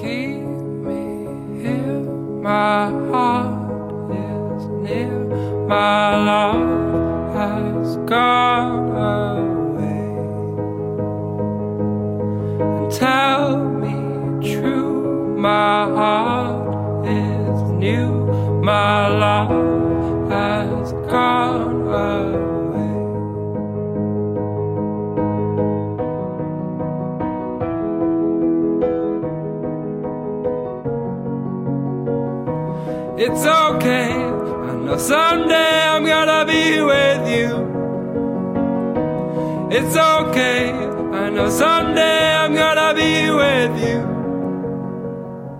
keep me here. My heart is near. My love has gone away. And tell me true, my heart is new. My love has gone away. It's okay, I know someday I'm gonna be with you. It's okay, I know someday I'm gonna be with you.